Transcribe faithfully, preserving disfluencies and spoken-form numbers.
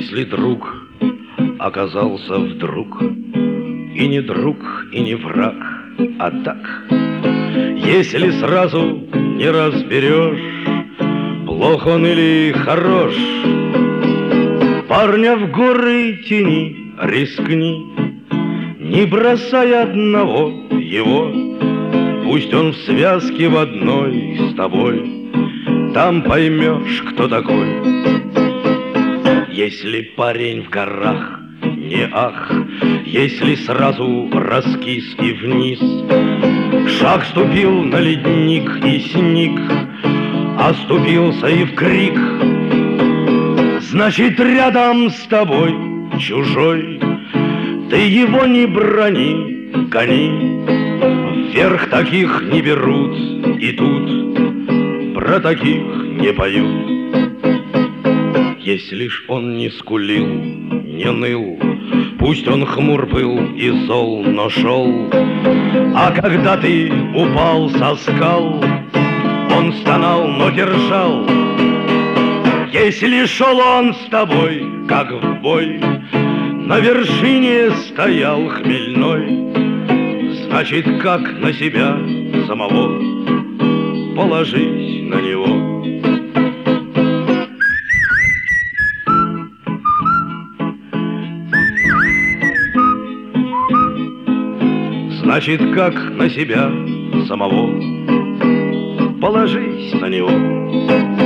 Если друг оказался вдруг и не друг, и не враг, а так, если сразу не разберешь, плох он или хорош, парня в горы тяни, рискни, не бросай одного его. Пусть он в связке в одной с тобой, там поймешь, кто такой. Если парень в горах, не ах, если сразу раскис и вниз, шаг ступил на ледник и сник, оступился и в крик, значит, рядом с тобой чужой, ты его не брони, гони, вверх таких не берут, и тут про таких не поют. Если ж он не скулил, не ныл, пусть он хмур был и зол, но шел, а когда ты упал со скал, он стонал, но держал. Если шел он с тобой, как в бой, на вершине стоял хмельной, значит, как на себя самого положить на него. Значит, как на себя самого положить на него.